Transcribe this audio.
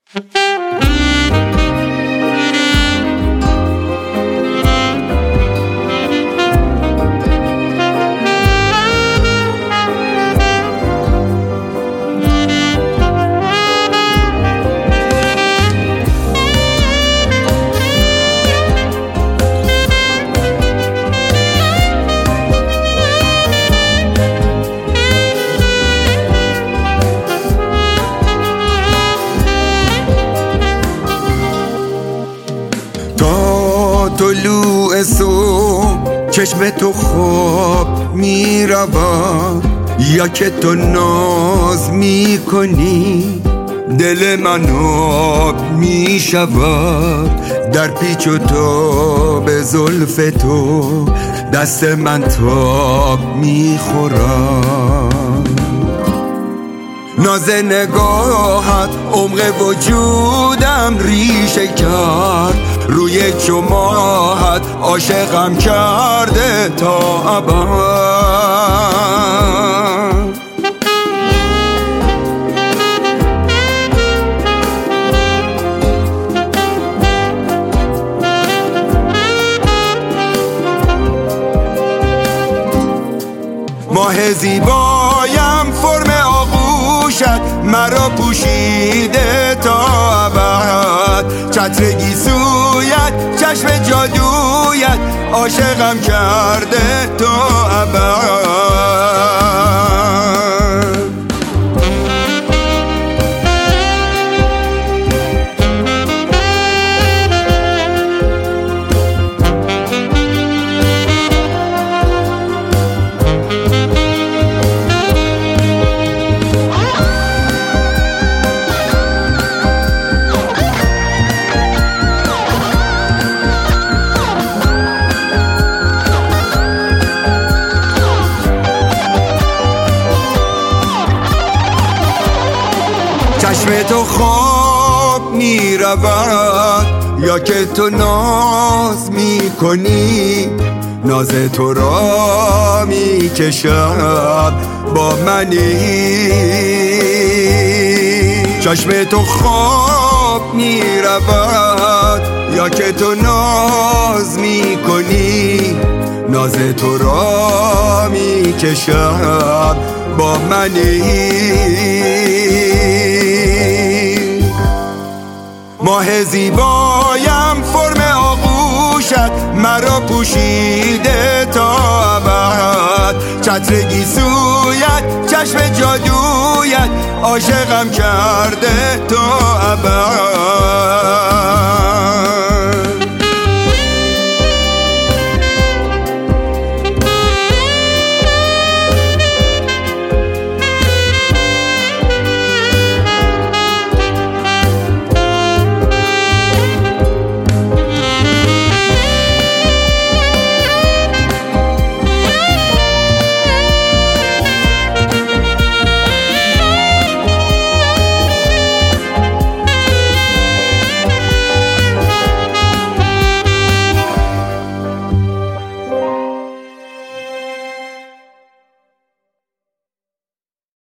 تا طلوع صبح چشم تو خواب می رود، یا که تو ناز می کنی دل من آب می شود. در پیچ و تاب زلف تو دست من تاب می خورد. ناز نگاهت عمق وجودم ریشه کرد، روی چماهت عاشقم کرده تا ابد. ماه زیبایم فرم آغوشت مرا پوشیده تا ابد. چتر گیسویت چشم جادویت عاشقم کرده تا ابد. چشم تو خواب می رود، یا که تو ناز می کنی ناز تو را می کشم با منی. چشم تو خواب می رود، یا که تو ناز می کنی ناز تو را می کشم با منی. ماه زیبایم فرم آغوشت مرا پوشیده تا ابد. چتر گیسویت چشم جادویت عاشقم کرده تا ابد.